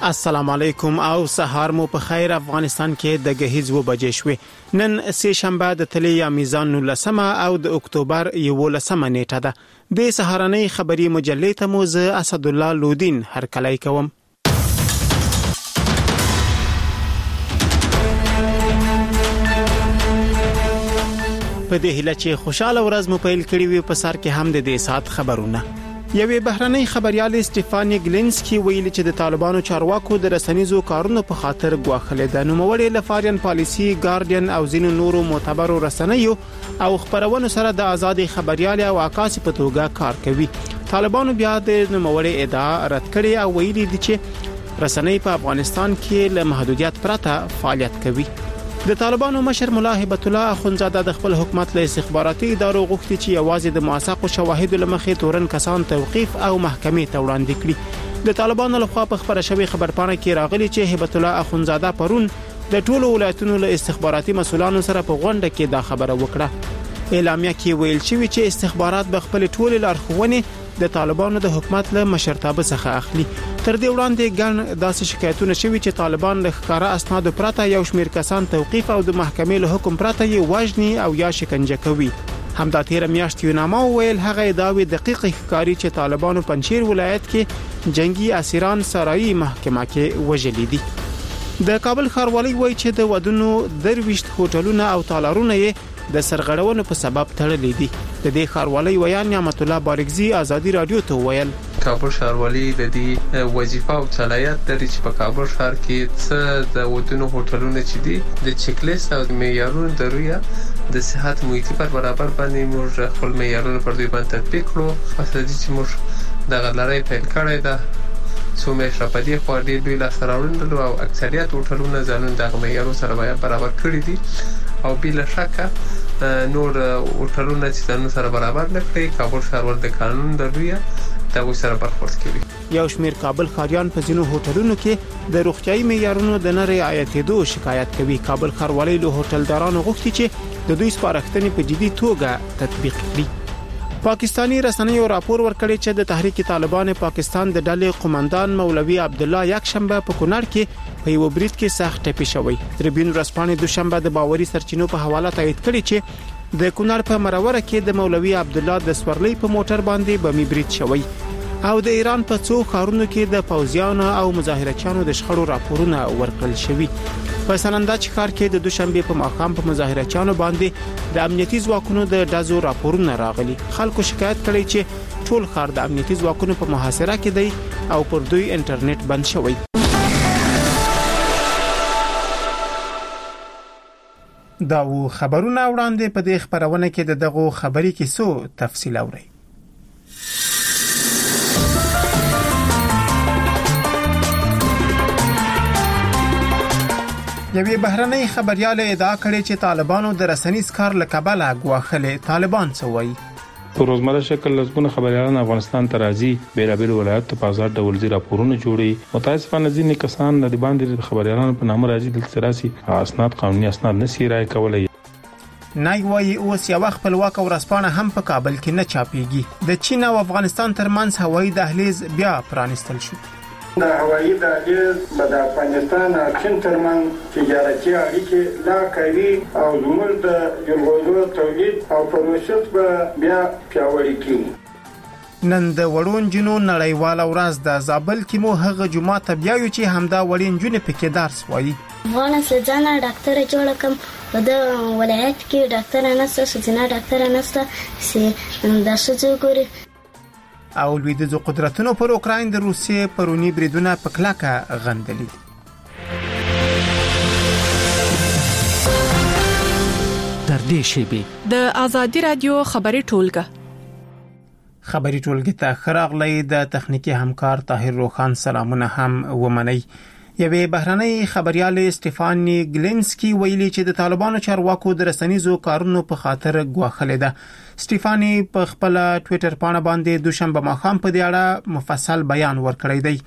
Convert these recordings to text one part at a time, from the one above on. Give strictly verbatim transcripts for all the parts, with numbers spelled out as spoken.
السلام علیکم او سهار مو په خیر. افغانستان کې د غهیز و بجې شوې. نن سه شنبه د تلې یا میزان نولسمه او د اکتوبر یولسمه نیټه ده. د سهارنۍ خبري مجلې ته مو زه اسد الله لودین هرکلی کوم. په دې هیله چې خوشاله ورځ مو پیل کړی وي. په سر کې هم د دې سات خبرونه. یوې بهرنۍ خبريال استفانی ګلینسکی ویلي چې د طالبانو چارواکو د رسنیزو کارونو په خاطر ګواښلې ده. نو موړې لفارین پالیسی، ګارډین او ځینو نورو معتبرو رسنیو او خبرونو سره د آزادي خبريال او عکاسي په توګه کار کوي. طالبانو بیا د موړې ادعا رد کړې او ویلي دي چې رسنۍ په افغانستان کې له محدودیت پرته فعالیت کوي. د طالبانو مشر ملا هبت الله اخونزاده د خپل حکومت له استخباراتي ادارو غوښتي چې یوازې د موثقو شواهدو لمخې تورن کسان توقيف او محکمې ته وړاندې کړي. د طالبانو لخوا په خبره شوی خبرپاڼه کې راغلي چې هبت الله اخونزاده پرون د ټولو ولایتونو له استخباراتي مسولانو سره په غونډه کې دا خبره وکړه. اعلامیه کې ویل شوی چې استخبارات به خپل ټول لارښوونې د طالبانو د حکومت له مشرتابه څخه اخلي. تر دې وړاندې ګڼ داسې شکایتونه شوي چې طالبان له ښکارا اسناد پرته یو شمېر کسان توقيف او د محکمې له حکم پرته یې وژني او یا شکنجه کوي. همدا تیر میاشت یوناما ویل هغه داوی دقیق ښکاری چې طالبانو پنځیر ولایت کې جنگي اسیران سرایي محکمه کې وژلي دي. د کابل ښاروالۍ وایي چې د ودونو درويشت هوټلونه او تالارونه یې د سرغړونو په سبب تړلې دي. د دې ښاروالۍ ویان نعمت الله بارکزي ازادي رادیو ته ویل کابل ښاروالۍ د دې وظیفه او صلاحیت لري چې په کابل ښار کې څه د ودونو هوټلونه چې دي د چیک لیست او معیارونو د رویا د صحت محیطي پر برابر باندې موږ خپل معیارونه پر دوی باندې تطبیق کړو. خاصه دي چې موږ د غلړۍ پیل کړی ده څومره شپدي خو ډېر دوی لا سراوند او اکثریت هوټلونه ځانون د معیارونو سره برابر کړی دي او بل شکه نور هوټلونه چې ځانون سره برابر نه کړی. کابل ښاروال د قانون د رویا دا سره برخورد کوي. یو شمیر کابل ښاریان په ځینو هوټلونو کې د روغتيایي معیارونو د نه رعایتېدو شکایت کوي. کابل ښاروالۍ له هوټلدارانو غوښتي چې د دوی سپارښتنې په جدي توګه تطبیق کړي. پاکستانی رسنیو راپور ورکړی چې د تحریک طالبان پاکستان د ډلې قومندان مولوي عبد الله یک شنبه په کونړ کې په یو برید کې سخت ټپي شوی. تریبیون رسپانې دوشنبه د باوري سرچینو په حواله تایید کړی چې د کونړ په مروره کې د مولوي عبد الله د سورلۍ په موټر باندې بمي برید شوی او د ایران په څو ښارونو کې د پوځیانو او مظاهرچیانو د شخړو راپورونه ورکړل شوی. په سنندج ښار کې د دوشنبه په ماښام په مظاهرچیانو باندې د امنیتي ځواکونو د دازو راپورونه راغلي. خلکو شکایت کړي چې ټول ښار د امنیتي ځواکونو په محاصره کې دی او پر دوی انټرنیټ بند شوی. دا و خبرونه وړاندې په دې خبرونه کې د دغه خبري کیسو تفصیل اورئ. یوې بهرنۍ خبريال ادعا کړې چې طالبانو د رسنیز کار له کبله ګواښلې. طالبان څه وایي؟ په روزمره شکل لږونه خبريالان افغانستان ته راځي، بیلابیل ولایتو په آزاد ډول زی راپورونه جوړي. متاسفانه ځینې کسان د باندې خبريالانو په نامه راځي دلته راسي اسناد قانوني اسناد نشي راي کولای. نای وایي اوس یو خپلواک ورسپانه هم په کابل کې نه چاپیږي. د چین او افغانستان ترمنځ هوایي دهلیز بیا پرانستل شو. د هوایي دهلیز د افغانستان او چین ترمنځ تجارتي اړیکې لا قوي او زموږ د جلغوزو تولید او پروسس به بیا پیاوړي کړي. نن د وړون جنو نړیواله ورځ د زابل کې مو هغه جمعه ته بیاو چې همدا وړین جن پکې درس وایي. افغان سجانا ډاکټر جوړ کم د ولایت کې ډاکټر نسته سجنا ډاکټر نسته سي د شذو ګوري او لویدیځو قدرتونو پر اوکراین د روسیې پرونی بریدونه په کلکه غندلي. در دې شیبه د آزادي رادیو خبري ټولګه خبري ټولګه ته خراغلی د تخنیکی همکار طاهر روخان سلامونه هم ومني. یوې بهرنۍ خبريال استفانی ګلینسکی ویلي چې د طالبانو چارواکو د رسنیزو کارونو په خاطر ګواښلې ده. سټيفاني په خپل ټوئیټر باندې باندې دوشنبه ماښام په دې اړه مفصل بیان ورکړی دی.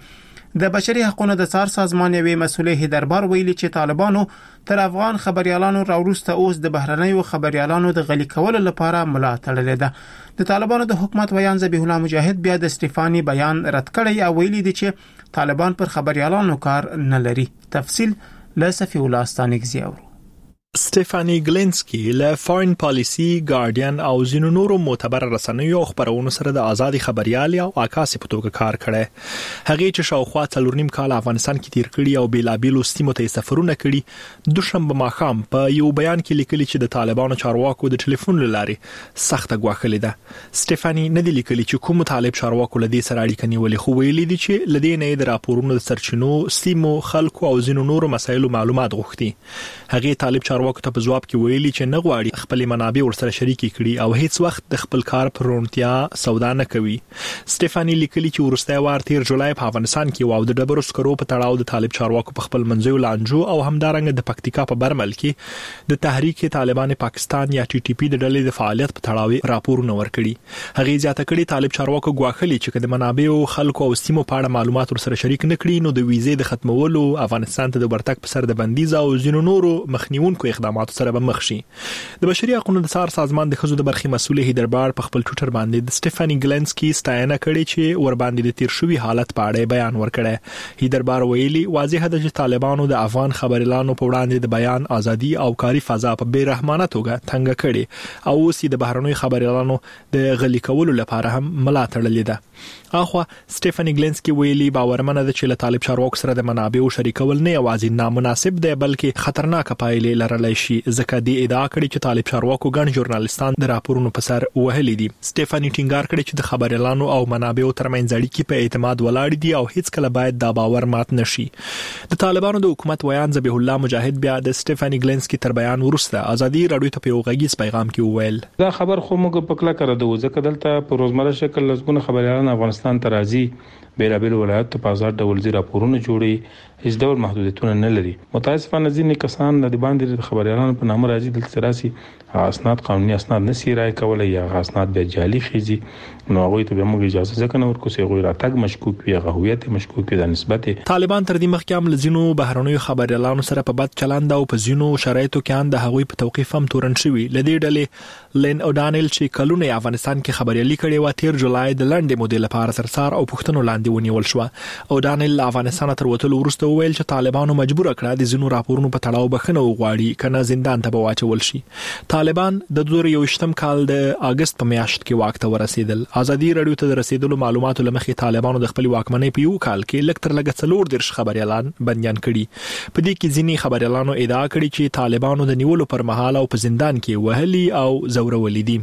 د بشري حقوقو د څار سازمان یوې مسولې هیدربار ویلي چې طالبانو تر افغان خبريالانو راوروسته اوس د بهرنیو خبريالانو د غلي کولو لپاره ملا تړلې ده. د طالبانو د حکومت ویان ذبیح الله مجاهد بیا د سټيفاني بیان رد کړی او ویلي دي چې طالبان پر خبريالانو کار نه لري. تفصیل له صفي الله استانګزي اورو. سټيفاني ګلینسکي له فارن پالیسی، ګارډین او ځینو نورو معتبر رسنیو خبرونو سره د ازادي خبريالي او عکاسي په توګه کار کړی. هغه چې شاوخوا څلور نیم کال افغانستان کې تیر کړی او بیلابیلو سیمو ته سفرونه کړی، دوشنبه ماښام په یو بیان کې لیکلي چې د طالبانو چارواکو د ټلیفون لارې سخته غواخلې ده. سټيفاني نه دی لیکلي چې کوم طالب چارواکو لدی سره اړیکه نیولې، خو ویلي دي چې لدی نه د راپورونو د سرچینو، سیمو، خلکو او ځینو نورو مسایلو معلومات غوښتي. هغه طالب چارواکو ته په جواب کې ویلي چې نه غواړي خپل منابع ورسره شریک کړي او هیڅ وخت د خپل کار پر رونتیا سودا نه کوي. سټيفاني لیکلي چې ورسته وار تیر جولای په افغانستان کې واو د ډبرو سکرو په تړاو د طالب چارواکو په خپل منځو لانجو او همدارنګ د پکتیکا په برمل کې د تحریک طالبان پاکستان یا ټي ټي پی د ډلې د فعالیت په تړاو راپورونه ورکړي. هغه زیاته کړي طالب چارواکو غواخلي چې د منابع او خلکو او سیمو په اړه معلومات ورسره شریک نه کړي نو د ویزې د ختمولو، افغانستان ته د ورتګ په سر د بندیز او ځینو نورو مخنیونکو اقداماتو سره به مخ شي. د بشري حقوقو د څار سازمان د خزو د برخې مسؤل هیدربار په خپل ټوټر باندې د سټيفاني ګلینسکي ستاینه کړې چې ور باندې د تیر شوی حالت په اړه بیان ورکړی. هیدربار ویلي واضح ده چې طالبانو د افغان خبريالانو په وړاندې د بیان ازادي او کاري فضا په بیرحمانه توګه تنګ کړي او اوس د بهرنیو خبريالانو د غلي کولو لپاره هم ملا تړلې ده. اخوا سټيفاني ګلینسکي ویلي باورمنه ده چې له طالب چارواکو سره د منابعو شریکول نه یوازې نامناسب دی بلکې خطرناک پایلې لرلی شي، ځکه د ادعا کړي چې طالب چارواکو ګڼ ژورنالستان د راپورونو په سر وهلي دي. سټيفاني ټینګار کړي چې د خبريالانو او منابعو ترمنځ اړیکې په اعتماد ولاړ دي او هیڅ کله باید دا باور مات نشي. د طالبانو د حکومت ویان ذبیح الله مجاهد بیا د سټيفاني ګلینسکي تر بیان وروسته ازادي رادیو ته په یو غږیز پیغام کې وویل دا خبر خو موږ په کله کړو ځکه دلته په روزمره شکل لږونه خبريالان افغانستان ته راځي، بیلابیل ولایت ته په آزاد ډول زی راپورونه جوړي، هیڅ ډول محدودیتونه نه لري. متاسفانه ځینې کسان د باندې د خبريالانو په نامه راځي دلته راسي اسناد قانوني اسناد نسی راي کولای یا اسناد به جعلي خيزي، نو هغه ته به موږ اجازه ځکه نه ورکو چې غوړه تګ مشکوک وي، هویت مشکوک وي د نسبت. طالبان تر دې مخکې هم لزینو بهرنیو خبريالانو سره په بد چلند او په زینو شرایطو کې ان د هغوی په توقيف هم تورن شوی. لدې ډلې لین اودانل چې کلونه افغانستان کې خبريالي کړي و تیر جولای د لنډې مودې لپاره سرسار او پښتنو لاندې ونیول شو. اودانل افغانستان تر وټلو ورسته ویل چې طالبانو مجبور کړه د زینو راپورونو په تړاو بخنه وغواړي کنه زندان ته واچول شي. طالبان د دوه هزار یوویشتم کال د اگست په میاشت کې واک ته ورسېدل. ازادي رادیو ته د رسیدلو معلوماتو لمخې طالبانو د خپل واکمنۍ په یو کال کې لکتر لګ څلور درش خبريالان بنديان کړي. په دې کې ځینې خبريالانو ادعا کړې چې طالبانو د نیولو پر مهال او په زندان کې وهلي او زورولي دي.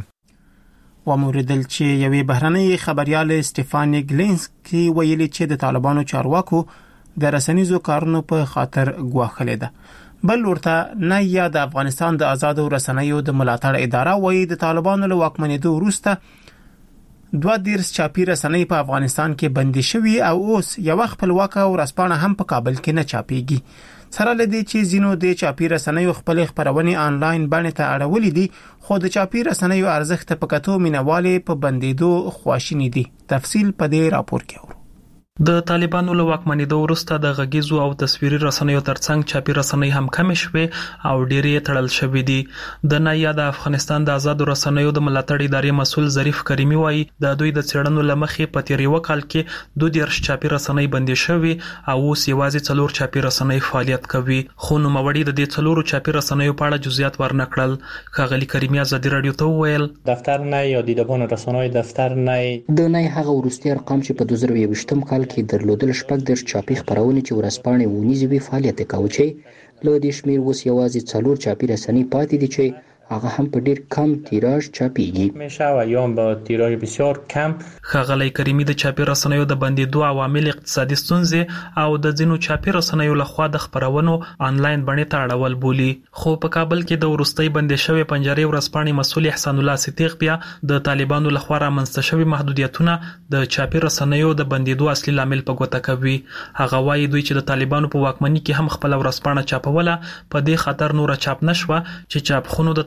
وموردل چې یوې بهرنۍ خبريال سټيفاني ګلینسکي ویلي چې د طالبانو چارواکو د رسنیزو کارونو په خاطر غواخلې ده. بل ورته نه یا د افغانستان د آزاد رسنیو د ملاتړ اداره وایي د طالبانو له واکمنېدو وروسته دوه دیرس چاپی رسنۍ په افغانستان کې بندي شوي او اوس یو خپلواک او رسپانه هم په کابل کې نه چاپيږي. سره لدی چې زینو د چاپی رسنیو خپل خبرونه آنلاین باندې ته اړولې دي، خو د چاپی رسنیو ارزښت په کتو مینواله په بندیدو خواشینی دي. تفصیل په دې راپور کې اورو. د طالبانو له واکمنېدو وروسته د غږیزو او تصویري رسنیو ترڅنګ چاپی رسنۍ هم کم شوي او ډېرې تړل شوې دي. د نیا د افغانستان د آزاد رسنیو د ملاتړ ادارې مسؤل ظریف کریمي وایي د دوی د څېړنو لمخې په تیر یو کال کې دوه دیرش چاپی رسنۍ بندي شوي او اوس یوازې څلور چاپی رسنۍ فعالیت کوي. خو نوموړي د دې څلورو چاپی رسنیو په اړه جزئیات ورنکړل. ښاغلي کریمي ازادي رادیو ته وویل دفتر نه یا دیدبان رسنۍ دفتر نه د نه هغه ورستي ارقام چې په دوه زره یوویشتم کال کې درلودل شپږ درش چاپی خبرونه چې ورسپانې ونیزي وی فعالیت کوي چې له دې شمیر اوس یوازې څلور چاپی رسنۍ پاتې دي چې هغه هم په ډیر کم تیراژ چاپیږي. میشه و یا با تیراژ بسیار کم. ښاغلي کریمي د چاپی رسنیو د بندیدو عوامل اقتصادي ستونزې او د ځینو چاپی رسنیو لخوا د خبرونو آنلاین بڼې ته اړول بولي. خو په کابل کې د ورستۍ بندي شوی پنجرې ورسپانې مسؤل احسان الله صدیق بیا د طالبانو لخوا رامنځته شوی محدودیتونه د چاپی رسنیو د بندیدو اصلي لامل په ګوته کوي. هغه وایي دوی چې د طالبانو په واکمنۍ کې هم خپل ورسپانه چاپوله، په دې خاطر نور چاپ نشوه چې چاپخونو د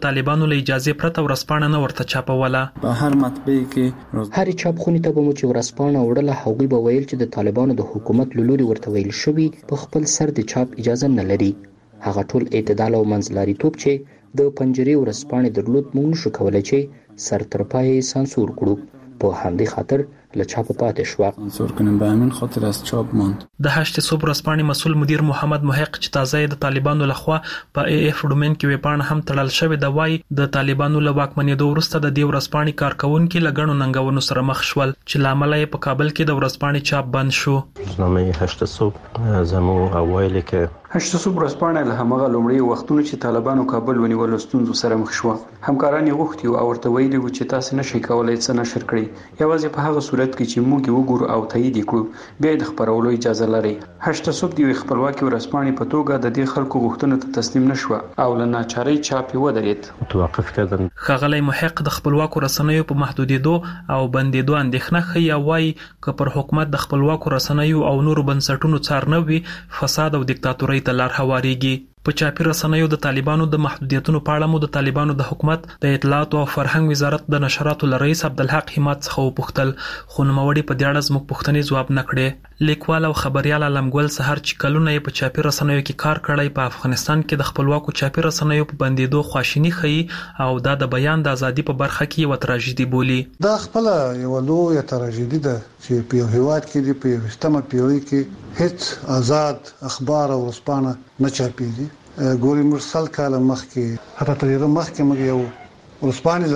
طالبانو له اجازه پرته ورسپانه نه ورته چاپوله. په هر مطبعه کې هر چاپخونې ته به مو چې ورسپانه وړله هغوی به ویل چې د طالبانو د حکومت له لوري ورته ویل شوي په خپل سر د چاپ اجازه نه لري. هغه ټول اعتدال او منځلاریتوب چې د پنجرې ورسپانې درلود موږ نشو کولی چې سر تر پایه سانسور کړو. په همدې خاطر له چاپ پاتې شو. سانسور کنیم به همین خاطر از چاپ ماند. د هشت صبح ورځپاڼې مسؤل مدیر محمد محق چې تازه د طالبانو لخوا په ای اف ډومین کې ویپاڼه هم تړل شوې ده وایي د طالبانو له واکمنېدو وروسته د دې ورځپاڼې کارکونکي له ګڼو ننګونو سره مخ شول چې له امله یې په کابل کې د ورځپاڼې چاپ بند شو. روزنامه هشت صبح زموږ اوایل کې هشت صبح ورځپاڼه له همغه لومړي وختونو چې طالبانو کابل ونیولو ستونزو سره مخ شو. همکاران یې غوښتي او ورته ویلي وو چې تاسو نشئ کولای څه نشر کړئ یوازې په هغه صورت کې چې موږ وګورو او تایید کړو بیا د خبرولو اجازه لري. هشت صبح د خپلواکي ورځپاڼې په توګه د دې خلکو غوښتنو ته تسلیم نشو او له ناچارۍ چاپ ودرېد. توقف کړل. ښاغلی محق د خپلواکو رسنیو په محدودېدو او بندېدو اندېښنه ښیي وایي که پر حکومت د خپلواکو رسنیو او نورو بنسټونو څار نه وي فساد او دیکتاتورۍ ته لار هوارېږي. په چاپي رسنیو د طالبانو د محدودیتونو په اړه مو د طالبانو د حکومت د اطلاعات او فرهنګ وزارت د نشراتو رئیس عبدالحق حماد څخه وپوښتل خو نوموړي په دې اړه زموږ پوښتنې ځواب نه کړې. لیکوال او خبريال علمګل سحر چې کلونه یې په چاپي رسنیو کې کار کړی په افغانستان کې د خپلواکو چاپي رسنیو په بندېدو خواشیني ښیي او دا د بیان د ازادي په برخه کې یو تراژیدي بولي. دا خپل یو لویه تراژیدي ده چې په هیواد کې د په یوشتمه پیړۍ کې هیڅ آزاد اخبار او ورځپاڼه نه چاپېږي. ګوري مرسل کاله مخکې حتی تر یو مخکې موږ یو ورځپاڼې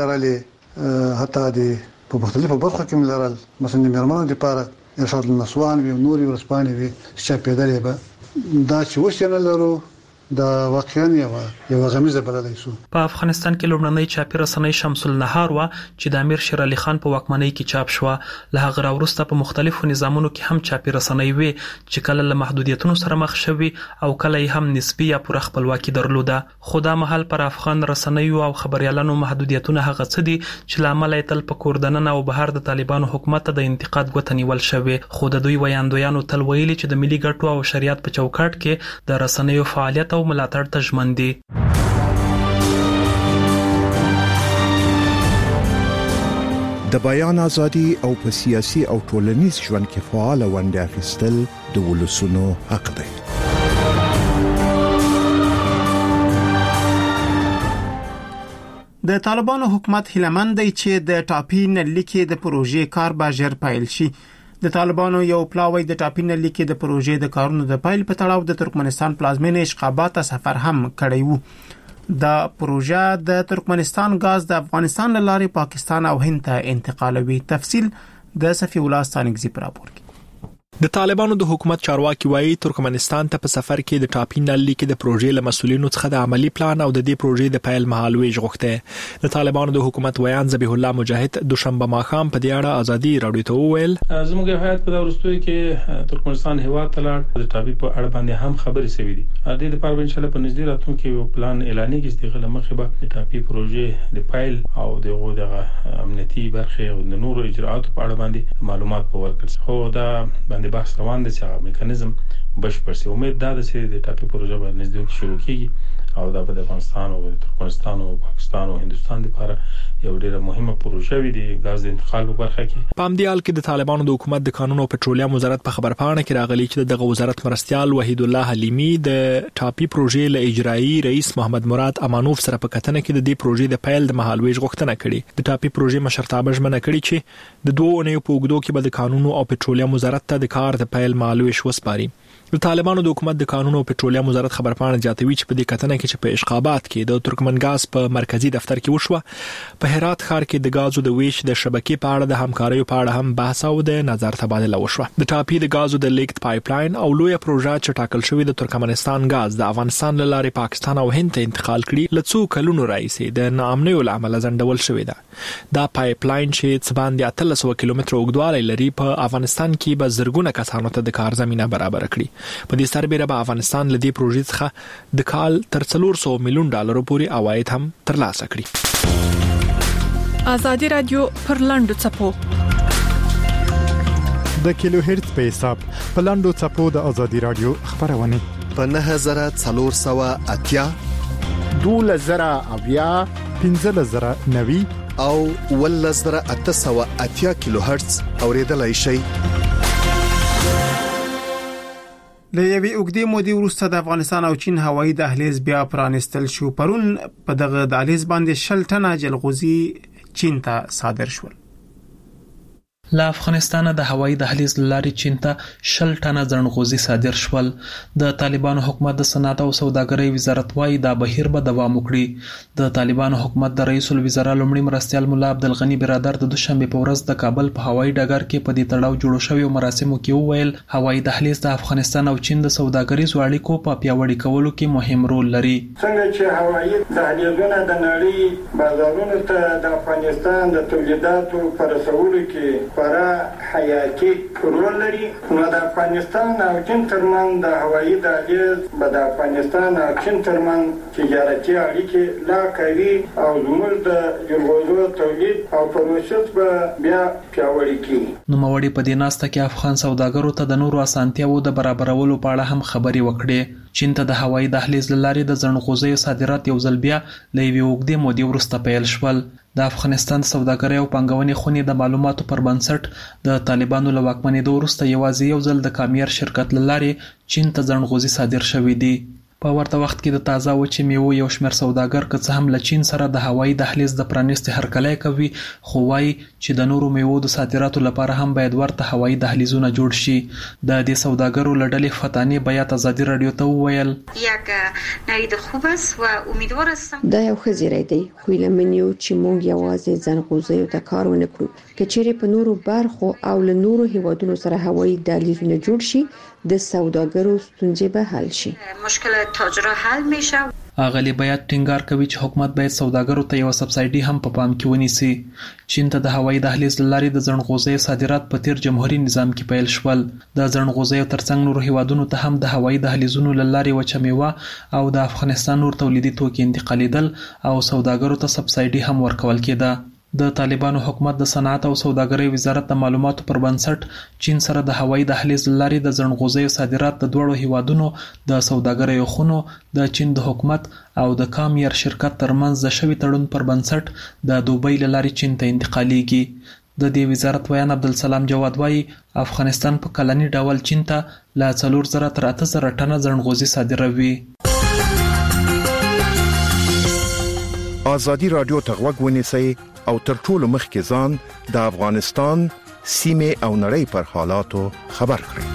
لرلې حتی د په مختلفو برخو کې لرل مثلا د میرمنو لپاره ارشاد النسوان وی نوري ورځپاڼې وی چاپېدلې به دا چې اوس نه لرو دا واقعا یو یو غمیزه بللای شو. په افغانستان کې لومړنۍ چاپي رسنۍ شمس النهار و چې د امیر شیر علي خان په واکمنۍ کې چاپ شو. له هغه وروسته په مختلفو نظامونو کې هم چاپي رسنۍ وي چې کله له محدودیتونو سره مخ شوي او کله هم نسبی یا پوره خپلواکي درلوده. خو دا مهال پر افغان رسنیو او خبريالانو محدودیتونه هغه څه دي چې لامل یې تل په کوردننه او بهر د طالبانو حکومت د انتقاد غوته نیول شوی. خو د دوی ویاندویانو تل ویلي چې د ملي ګټو او شریعت په چوکاټ کې د رسنیو فعالیت او ملاتړ ته ژمن دي. د بیان ازادي او په سیاسي او ټولنیز ژوند کې فعال ونډه اخیستل د ولسونو حق دی. د طالبانو حکومت هیلمن دی چې د ټاپي نلیکې د پروژې کار به ژر پیل شي. د طالبانو یو پلاوی د ټاپي نلیکې د پروژې د کارونو د پیل په تړاو د ترکمنستان پلازمینې اشقابات سفر هم کړی وو. دا پروژه د ترکمنستان غاز د افغانستان لارې پاکستان او هند ته انتقالوي. تفصیل د صفی الله ستانګزی پر راپور کې. د طالبانو د حکومت چارواکي وایي ترکمنستان ته په سفر کې د ټاپي نلیکې د پروژې له مسولینو څخه د عملی پلان او د دې پروژې د پیل مهالوي غوښته. د طالبانو د حکومت ویان ذبیح الله مجاهد دوشنبه ماخام په دې اړه ازادي رادیو ته وویل زموږ هیات په ورستوي کې ترکمنستان هیواد ته لاړ د ټاپي په اړه باندې هم خبرې شوې دي. د دې لپاره ان شاء الله په نږدې راتلونکي یو پلان اعلاني کې چې دغه مخه به د ټاپي پروژې د پیل او دغه د امنیتي برخه او د نورو اجراءاتو په اړه باندې معلومات په ورکړي. خو دا باندې بحث روان دي چې میکانیزم بشپړ شي. امید دا ده چې د ټاپي پروژه به نږدې شروع کیږي او دا په افغانستان او ترکمنستان او پاکستان او هندستان لپاره یو ډیره مهمه پروژه وي د غاز د انتقال په برخه کې. په همدې حال کې د طالبانو د حکومت د قانون او پټرولیم وزارت په خبرپاڼه کې راغلي چې دغه وزارت مرستيال وحید الله حلیمی د ټاپي پروژې له اجرایی رئیس محمد مراد امانوف سره په کتنه کې د دې پروژې د پیل د مهالوي غوښتنه کړې. د ټاپي پروژې مشرتابه ژمنه کړې چې د دوه اونیو په وګړو کې به د قانون او پټرولیم وزارت ته د کار د پیل مهالوي وسپاري. د طالبانو د حکومت د قانون او پټرولیم وزارت خبرپاڼه جاتوي چې په دې کتنه کې چې په اشقابات کې د ترکمن غاز په مرکزی دفتر کې وشوه په هرات ښار کې د غازو د ویش د شبکې په اړه د همکارۍ په اړه هم بحث او د نظر تبادله وشوه. د ټاپي د غازو د لیکت پایپ لاین او لوی پروژه چې ټاکل شوی د ترکمنستان غاز د افغانستان لارې پاکستان او هند ته انتقال کړي لڅو کلونو راځي د ناامنۍ لامل ځنډول شوی ده. دا پایپ لاین چې څه باندې اتلس سوه کیلومتره اوږدوالی لري په افغانستان کې به زرګونه کسانو ته د کار زمينه برابر کړي. په دې سربېره به افغانستان له دې پروژې څخه د کال تر څلور سوه میلیون ډالرو پورې عواید هم ترلاسه کړي. ازادي رادیو پر لاندو چپو د کیلو هرتز په حساب په لاندو چپو د ازادي رادیو خبرونه په نه هزار څلور سوه اتیا دوله زره اویا پنځه زره نوي او ول زره اته سوه اتیا کیلو هرتز اوریدلای شئ. له یوې اوږدې مودې وروسته د افغانستان او چین هوایي دهلیز بیا پرانستل شو. پرون په دغه دهلیز باندې شل ټنه جلغوزي چین ته صادر شول. له افغانستان د هوایي دهلیز لاري چین ته شل ټنه ځنغوزي صادر شول. د طالبانو حکومت د صنعت او سوداګرۍ وزارت وايي دا بهیر به دوام وکړي. د طالبانو حکومت د رئیس الوزرا لومړي مرستیال مولا عبدالغنی برادر د دوشنبه په ورځ د کابل په هوایي ډګر کې په دې تړاو جوړ شوی مراسمو کې وویل هوایي دهلیز د افغانستان او چین د سوداګریزو اړیکو په پیاوړي کولو کې مهم رول لري. څنګه چې هوایي دهلیزونه د نړۍ بازارونو ته د افغانستان د تولیداتو پر رسولو کې خورا حیاتي رول لري، نو د افغانستان او چین ترمن د هوایي دهلیز به د افغانستان او چین ترمن تجارتي اړیکې لا قوي او زموږ د جلغوزو تولید او پروسس به بیا پیاوړي کړي. نو موړي په دې ناسته کې افغان سوداګرو ته د نورو اسانتیاوو د برابرولو په اړه هم خبري وکړي. چین ته د هوایي دهلیز لارې د ځنغوزیو صادرات یو ځل بیا له یوې اوږدې مودې وروسته پیل شول. د افغانستان سوداګرۍ او پانګونې خونې د معلوماتو پر بنسټ د طالبانو له واکمنېدو وروسته یوازې یو ځل د کامیار شرکت له لارې چین ته ځنغوزي صادر شوي دي. په ورته وخت کې د تازه وچې میوو یو شمېر سوداګر که څه هم له چین سره د هوایي دهلیز د پرانیستې هرکلی کوي، خو وایي چې د نورو میوو د صادراتو لپاره هم باید ورته هوایي دهلیزونه جوړ شي. د دې سوداګرو له ډلې فتانې بیات ازادي راډیو ته وویل دا یو ښه زیری دی، خو هیله من یو چې موږ یوازې ځنغوزیو ته کار ونه کړو. که چیرې په نورو برخو او له نورو هیوادونو سره هوایي دهلیزونه جوړ شي د سوداګرو ستونزې به حل شي. مشکل تاجرها حل میشه. اغلی باید ټینګار کوي چې حکومت باید سوداګرو ته یو سبسایډي هم په پام کې ونیسي. چین ته د هوایي دهلیز لاري د ځنغوزیو صادرات په تیر جمهوریت نظام کې پیل شول. د ځنغوزیو ترڅنګ نورو هیوادونو ته هم د هوایي دهلیزونو لاري وچه میوه او د افغانستان نور تولیدي توکي انتقالیدل او سوداګرو ته سبسایډي هم ورکول کېده. د طالبانو حکومت د صنعت او سوداګرۍ وزارت د معلوماتو پر بنسټ چین سره د هوایي دهلیز لاري د ځنغوزیو صادرات د دوړو هیوادونو د سوداګرۍ خونو د چین د حکومت او د کامیار شرکت ترمنځ د شوی تړون پر بنسټ د دوبۍ لاري چین ته انتقالیږي. د دې وزارت ویان عبدالسلام جواد وايي افغانستان په کلنی ډول چین ته لا څلور زره تر اته زره ټنه ځنغوزي صادروي. ازادي رادیو ته غوږ ونیسئ او تر ټولو مخکې ځان د افغانستان سیمه او نړۍ پر حالاتو خبر کړئ.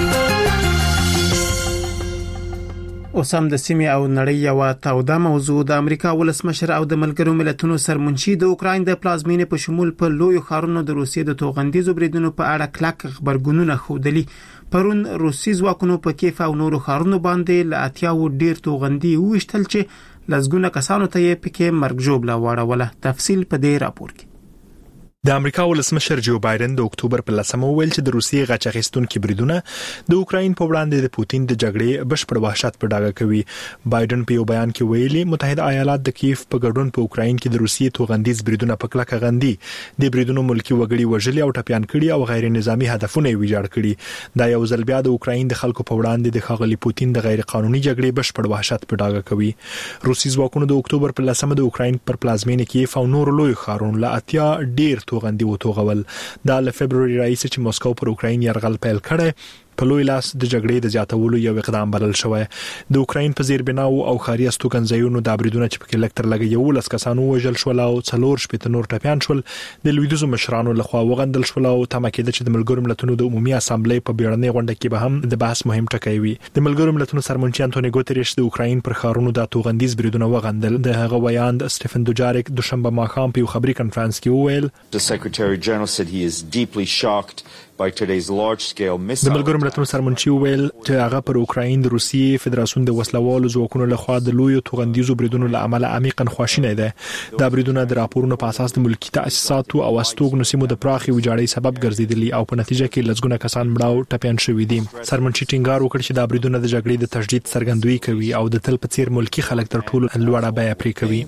اوس هم د سیمه او نړۍ یو تاوده موضوع د امریکا ولسمشر او د ملګرو ملتونو سرمنشي د اوکراین د پلازمینې په شمول په لوی ښارونو د روسیې د توغندیزو بریدونو په اړه کلک خبرګونونه خوده. پرون روسي ځواکونو په کیف او نورو ښارونو باندې ل اتیاو ډیر توغندي وشتل چې لزګونه کسانو ته یې پکې مرګ جوړه واړوله. تفصیل په دې راپور کې. د امریکا ولسمشر جو بایدن د اکتوبر په لسمه ویل چې د روسیې غچ اخیستونکو بریدونه د اوکراین په وړاندې د پوتین د جګړې بشپړ وحشت په ډاګه کوي. بایدن په یو بیان کې ویلي متحده ایالات د کیف په ګډون په اوکراین کې د روسیې توغندیز بریدونه په کلکه غندي. د بریدونو ملکی وګړي وژلي او ټپيان کړي او غیر نظامی هدفونه ویجاړ کړي. دا یو ځل بیا د اوکراین د خلکو په وړاندې د ښاغلي پوتین د غیر قانوني جګړې بشپړ وحشت په ډاګه کوي. روسي ځواکونو د اکتوبر په لسمه د اوکراین پر پلازمینې کیف او نور لوی ښارونو له اتیا ډیر توغندي وتوغول. دا له فبرवरी راځي چې مسکو پر اوکراین یرغل پیل کړي په لوی لاس د جګړې د زیاتولو یو اقدام بلل شوی. د اوکراین په زیربناو او خاري استوګنځایونو د بریدونو چې په لکتر لګي یو لس کسانو وژل شول او څلور شپږ نور ټپيان شول. د لویدیزو مشرانو لخوا وغندل شول او تمه کېده چې د ملګرو ملتونو د عمومي اسامبلې په بیړنۍ غونډه کې به هم د بحث مهم ټکی وي. د ملګرو ملتونو سرمنشي انټونی ګوتریش د اوکراین پر خارونو د توغندیز بریدونه وغندل. د هغه ویاند سټيفن دوجاریک دوشنبه ماښام په یو خبري کانفرنس کې وویل The Secretary General said he is deeply shocked by today's large scale missile. د ملګرو ملتونو سرمنشي ویل چې هغه پر اوکراین د روسیې فدراسیون د وسلوالو ځواکونو لخوا د لوی توغندیزو بریدونو له امله عمیقا خواشینی ده. دا بریدونه د راپورونو په اساس د ملکی تاسیساتو او استوګنو سیمو د پراخي ویجاړۍ سبب ګرځیدلی او په نتیجه کې لږونه کسان مړ او ټپيان شوي دي. سرمنشي ټینګار وکړ چې دا بریدونه د جګړې د تشدید څرګندوي کوي او د تل په څیر ملکی خلک تر ټولو لوړه بیه پرې کوي.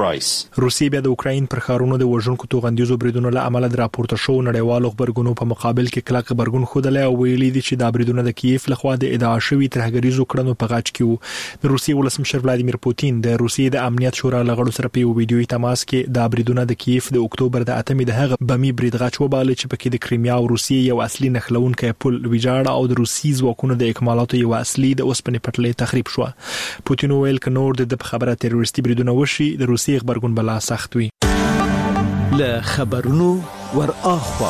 روسیې بیا د اوکراین پر خارونو د وژونکو توغندیزو بریدونو له امله د راپورته شو نړیوالو خبرګونو په مقابل مقابل کې کلک خبرګون خوده او ویلي دي چې د بریدونو د کیف لخوا د ادعا شوی ترهګریزو کړنو په غاټ کې وو. د روسیې ولسمشر ولادیمیر پوتین د روسیې د امنیت شورا لغړو سره په ویډیوي تماس کې د بریدونو د کیف د اکتوبر د اتمې د هغه بمي برید غاټ وباله چې پکې د کریمیا او روسیې یو اصلي نښلونکی پل ویجاړ او د روسي ځواکونو د اکمالاتو یو اصلي د اوسپنې پټلۍ تخریب شو. پوتین ویل ک نور د خبره تروریستي بریدونه وشي د روسیې خبرګون بلا سخت وي. له خبرونو ور اخوا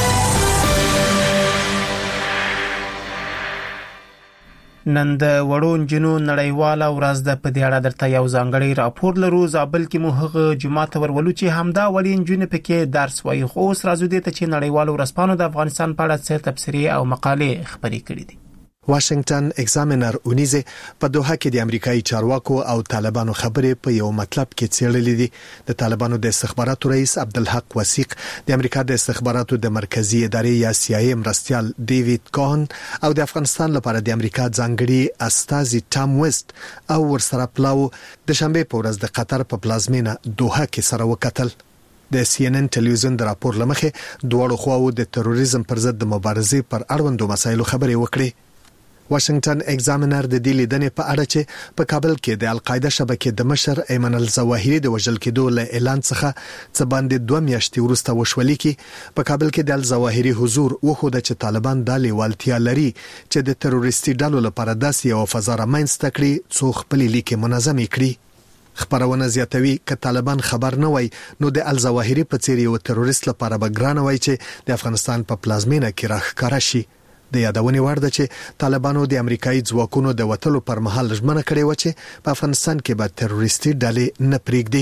نن د وړو نجونو نړیواله ورځ د په دې اړه درته یو ځانګړی راپور لرو. زابل کې مو هغه جماعت ورولو چې همدا وړي نجونې پکې درس وایي. خو اوس راځو دې ته چې نړیوالو ورځپاڼو د افغانستان په اړه څه تبصرې او مقالې خبرې کړې دي. واشنگټن ایگزامینر اونیزه په دوحه کې د امریکایي چارواکو او طالبانو خبرې په یو مطلب کې څېړلې دي. د طالبانو د استخباراتو رئیس عبدالحق وثیق، د امریکا د استخباراتو د مرکزی ادارې یا سی آی ای مرستيال ډیوډ کوهن او د افغانستان لپاره د امریکا ځانګړي استازي ټام ویسټ او ورسره پلاو د شنبه په ورځ د قطر په پلازمینه دوحه کې سره وکتل. د سی ان ان ټلویزیون د راپور لمخه دوه خواو د تروریزم پر ضد د مبارزې پر اړوندو مسایلو خبرې وکړي. واشنگټن ایگزامینر د دې لیدنې په اړه چې په کابل کې د القاعده شبکې د مشر ایمن الظواهری د وژل کېدو له اعلان څخه څه باندې دوه میاشتې وروسته وشولې کې په کابل کې د الظواهری حضور وخوده چې طالبان د لیوالتیا لري چې د تروریستي ډلو لپاره داسې یو فضا رامنځته کړي څو خپل لیکي منظم کړي. خبرونه زیاتوي ک طالبان خبر نه وای نو د الظواهری په څیر یو تروریست لپاره بګران وای چې د افغانستان په پلازمینه کې راخکاره شي. د یادونې وړ ده چې طالبانو د امریکایي ځواکونو د وټلو پر مهال ژمنه کړې و چې په افغانستان کې به تروریستي ډلې نه پریږدي.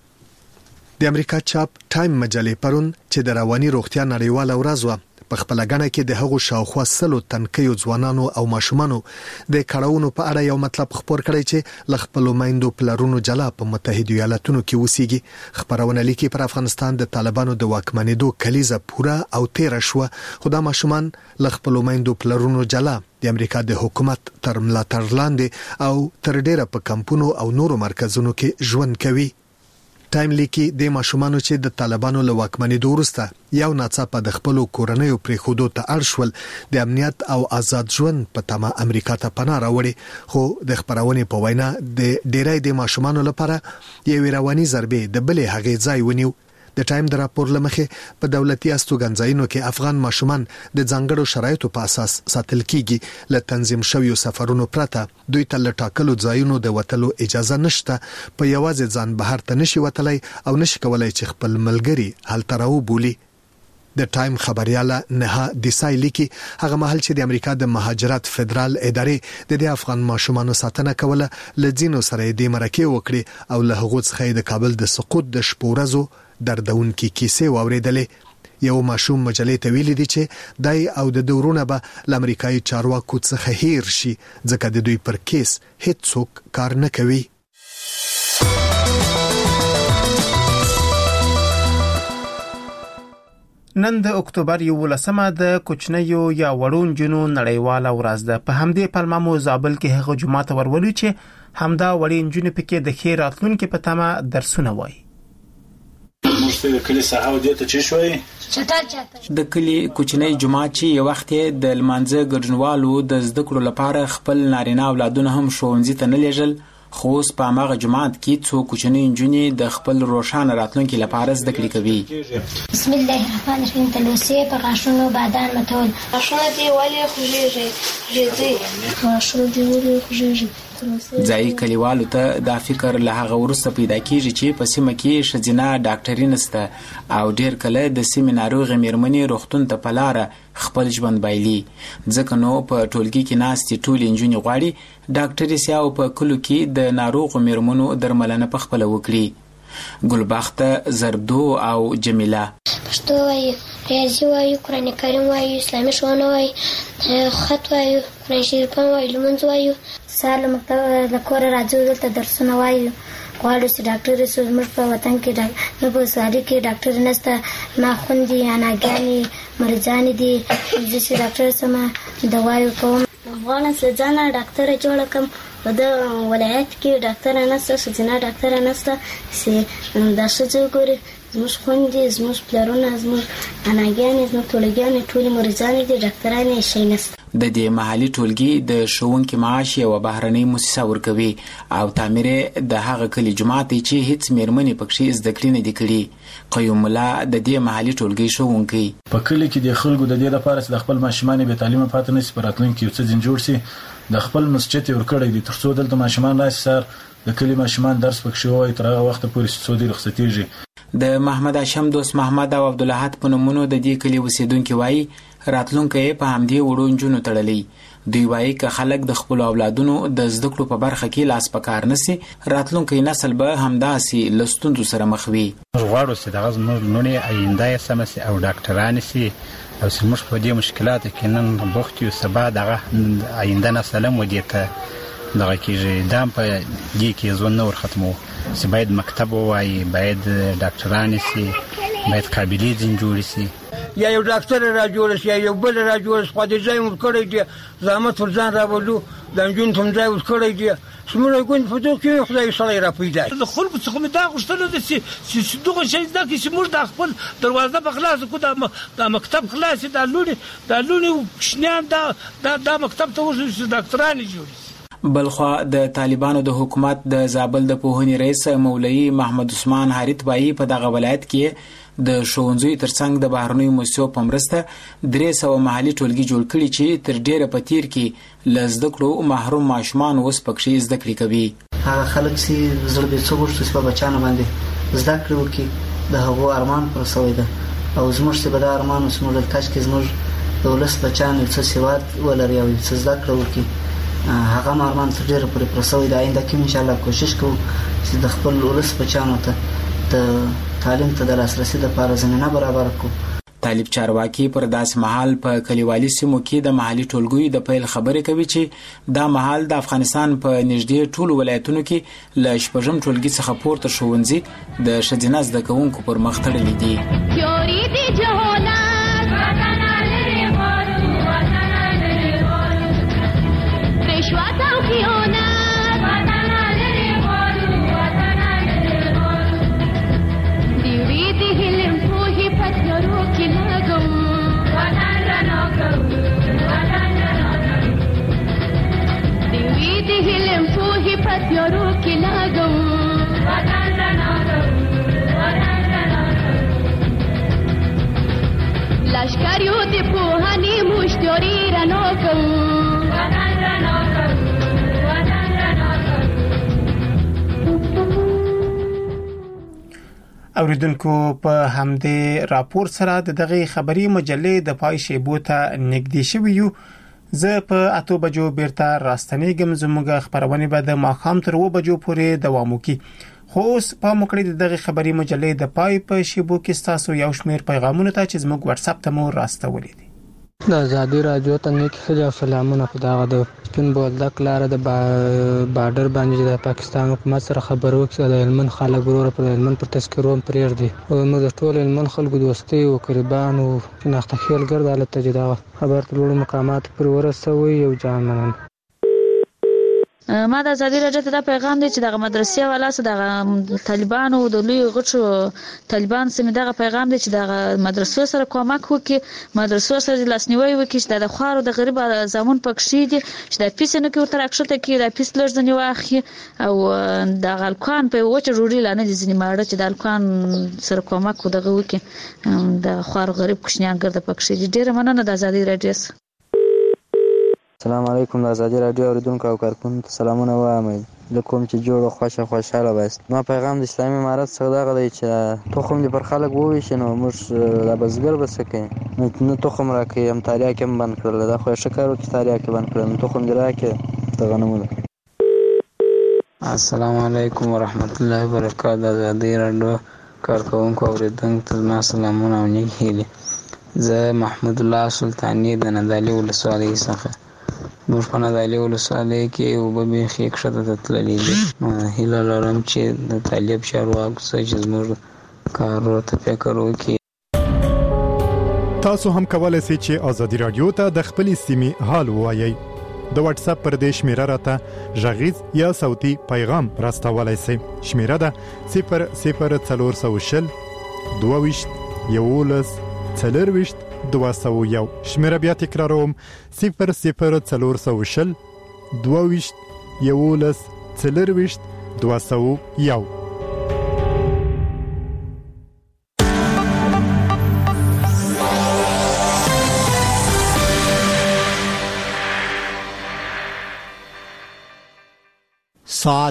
د امریکا چاپ ټایم مجلې پرون چې د رواني روغتیا نړیواله ورځ و په خپل غنه کې د هغو شاوخوا سلو تنکیو ځوانانو او ماشومانو د کړهونو په اړه یو مطلب خبر کړی چې لخپلو مایندو پلرونو جلا په متحده ایالاتونو کې وسیږي. خبرونه لیکي پر افغانستان د طالبانو د واکمنېدو کلیزه پوره او تیر شو، خو دا ماشومان لخپلو مایندو پلرونو جلا د امریکا د حکومت تر ملاتړ لاندې او تر ډیره په کمپونو او نورو مرکزونو کې ژوند کوي. ټایم لیکي د ماشومانو چې د طالبانو له واکمنېدو وروسته یو ناڅاپه د خپل کورنیو پریښودو ته اړ شول د امنیت او آزاد ژوند په تمه امریکا ته پناه راوړي. خو د خبرونې په وینا د ډیری د ماشومانو لپاره یو رواني ضربې د بلې هغې ځای ونیو. د ټایم د راپور لمخه په دولتي استوګنځایونو کې افغان ماشومان د ځانګړو شرایطو په اساس ساتل کیږي. ل تنظیم شویو سفرونو پرته دوی ته لټاکلو ځایونو د وټلو اجازه نشته. په یوازې ځان بهر ته نشي وتلای او نشي کولای چې خپل ملګری هلته راو بولی. د ټایم خبرياله نها دیسای لیکي هغه محل چې د امریکا د مهاجرت فدرال ادارې د دې افغان ماشومانو ساتنه کوله لځینو سره د مرکه وکړي او له هغو څخه د کابل د سقوط د شپورزو دردون کې کیسې واوریدلې. یو ماشوم مجلې ته ویلي دي چې دای او د دورونه به د امریکایي چارواکو څخه هیر شي ځکه د دوی پر کیس هیڅ څوک کار نه کوي. نن د اکتوبر یولسمه د کوچنیو یا وړو نجونو نړیواله ورځ ده. په همدې پلمه مو زابل کې هغه جماعت ورولو چې همدا وړي نجونې پکې د خیر راتلونکو په تمه درسونه وایي. د کلی صحاو دې ته چې شوي د کلی کوچنی جماعت چې یو وخت د لمانځه ګډونوالو د زده کړو لپاره خپل نارینه اولادونه هم ښوونځي ته نه لیږل، خو اوس په هغه جماعت کې څو کوچنی نجونې د خپل روښانه راتلونکي لپاره زده کړې کوي. بسم الله الرحمن الرحیم. تلوسې په غاښونو بادان متول غاښونه دی ولې خوږیږي ژیړي غاښونه دی ولې خوږیږي. ځای کلیوالو ته دا فکر له هغه وروسته پیدا کیږي چې په سیمه کې ښځینه ډاکټري نشته او ډیر کله د سیمې ناروغې میرمنې روغتون ته په لاره خپل ژوند بایلي. ځکه نو په ټولګي کې ناستې ټولې نجونې غواړي ډاکټري سي او په کلو کې د ناروغو میرمنو درملنه په خپله وکړي. ګلبخته، زربدو او جمیله پښتو وایي، ریاضي وایي، قرآن کریم وایي، اسلامي ښوونه وایي، خط وایي، قرآن شریف وایي، لمونځ وایي. سهار له مکتبه له کوره راځو دلته درسونه وایو. غواړو چې ډاکټر شو. زموږ په وطن کې نه په ساري کې ډاکټر نشته، ما خوندي اناګانې مریضان دي. زه چې ډاکټر سم دوايو کوم. افغان سزانه ډاکټر جوړ کم په د ولایت کې ډاکټر نشته ښځینه ډاکټر نشته چې د ښځو ګوري زموږ خوندې زموږ پلرونه زموږ اناګانې زموږ ټولګیانې ټولې مریضانې دي ډاکټران یې شی نشته. د دې محلي ټولګي د ښوونکي معاش یوه بهرنۍ مؤسسه ورکوي او تعمیر د هغه کلي جومات دی چې هیڅ میرمنې پکښې زده کړې نه دي کړي. قیوم الله د دې محلي ټولګي ښوونکی په کلي کې د خلکو د دې لپاره چې د خپل ماشومان بې تعلیمه پاتې نه شي په راتلونکي کې یو څه ځین جوړ شي د خپل مسجد یې ورکړی دی تر څو دلته ماشومان راشي سر د کلي ماشومان درس پکښې ووایي تر هغه وخته پورې چې څو دوی رخصتېږي. د محمد هاشم دوست محمد او عبدالحد په نومونو د دې کلي اوسېدونکي وایي راتلونکی په همدې وړو نجونو تړلی. دوی وایي که خلک د خپلو اولادونو د زده کړو په برخه کې لاس په کار نسي راتلونکی نسل به همداسې له ستونزو سره مخ وي. موږ غواړو چې دغه زموږ لوڼې آینده یې سمه سي او ډاکټرانې سي او چې موږ په دې مشکلاتو کې نن بوخت یو سبا دغه آینده نسل هم ودې ته دغه کېږي دا هم په دې کې ژوند نه ورختمو چې باید مکتب ووایي باید ډاکټرانې سي باید قابلې ځین جوړې سي یا یو ډاکټر را جوړ شي یا یو بل را جوړ شي په دې ځای مو کړی دی زحمت ورځان راوړو د جون ته ځای ور کړی دی سمره کوم په تو کې خدای سره را پیدا د خلکو څخه مې دا غوښتنه ده چې دغه شی دا چې موږ د خپل دروازه په خلاص کو د مکتب خلاص د لونی د لونی شنان دا د مکتب ته ورسې ډاکټرانه جوړ. بلخوا د طالبانو د حکومت د زابل د پوهنې رئیس مولوي محمد عثمان حارث بایی په دغه ولایت کې د ښوونځیو ترڅنګ د بهرنیو مؤسسو په مرسته درې سوه محلي ټولګي جوړ کړي چې تر ډیره په تیر کې له زده کړو محروم ماشومان اوس پکښې زده کړې کوي. هغه خلک چې زړه بې څه غوښتو چې په بچیانو باندې زده کړې وکړي د هغو ارمان پوره سوی ده او زموږ چې به دا ارمان اوس موږ کاش کې زموږ د ولس بچیان یو څه سواد ولري او څه زده کړه وکړي هغه ارمان تر ډیره پورې پوره سوی ده. آینده کې انشاءالله کوشش کوو چې د خپل ولس بچیانو ته د تعلیم ته د لاسرسي لپاره زمینه برابر کړو. طالب چارواکي پر داسې مهال په کلیوالي سیمو کې د محلي ټولګیو د پیل خبرې کوي چې دا مهال د افغانستان په نږدې ټولو ولایتونو کې له شپږم ټولګي څخه پورته ښوونځي د ښځینه زده کوونکو پر مخ تړلي دي. لشکریو دی پوهانی مشتری رنو کن وطن رنو کن وطن رنو کن. اوریدونکو په همدې راپور سره د دغه خبري مجلې د پای شیبو ته نږدې شوی یو. زه په اتو بجو بیرته راستنیږم. زموږ خبرونه به د ماښام تر و بجو پورې دوام وکړي. خو اوس په مکړې دغه خبري مجلې د پای په شیبو کې تاسو یو شمیر پیغامونه ته چې زموږ واتس اپ ته مو راستولې دي. د آزادي رادیو ته نیک خلاف سلامونه په دغه د سپین بولدک لار د بارډر باندې د پاکستان حکومت سره خبرو کې د هلمند خلک ورور پر هلمند پر تذکرو پرېږ دي او موږ د ټول هلمند خلکو دوستي او قربان او شناخته خیال ګرځ حالت ته دا خبر ته لوړ مقامات پر ورسوي او جان منن. ما د آزادي راډیو ته دا پیغام دی چې دغه مدرسې والا سره دغه طالبانو د لوی غټو طالبان سره دغه پیغام دی چې دغه مدرسو سره کومک وکړي مدرسو سره لاسنیوي وکړي چې د خوارو د غریب زمون پکښې دي چې د پیسې نه کې ورته راکښته کې د پیس لږ واخلي او د غلکان په وچه جوړی لانه دي ځنی ماړه چې د غلکان سره کومک ودغه وکړي د خوارو غریب کوشنیان ګرځي پکښې دي. ډیره مننه د آزادي راډیو. السلام علیکم. د آزادي راډیو اوریدونکو او کارکونکو ته سلامونه وایم. د کوم چې جوړ خوښه خوشاله بس. ما پیغام د اسلامي امارت څخه دغه دی چې تخم دې پر خلک وویشي نو موږ د بزګر به څه کوي نه تخم راکوي هم تاریاک هم بند کړل دا خو ښه کار وکړي تاریاک بند کړل نو تخم دې راکړي د غنمو ده. السلام علیکم ورحمت الله وبرکاته. د آزادي راډیو کارکونکو اوریدونکو ته ما سلامونه او نیک هیلې. زه محمود الله سلطاني د نادعلي ولسوالۍ څخه موږ په نادعلي ولسوالۍ کې اوبه بیخي ښکته ته تللي دي. هیله لرم چې د طالب چارواکو څخه چې زموږ کار ورته فکر وکړي. تاسو هم کولای شئ چې آزادي راډیو ته د خپلې سیمې حال ووایئ. د واتس اپ پر دې شمیره راته ژغیز یا صوتي پیغام راستولای شئ. شمیره ده صفر صفر څلور سوه شل دوه ویشت یولس څلور ویشت دوه سوه یو. شمیره بیا تکراروم صفر صفر څلور سوه شل دوه ویشت یولس څلور ویشت دوه سوه یو. ساعت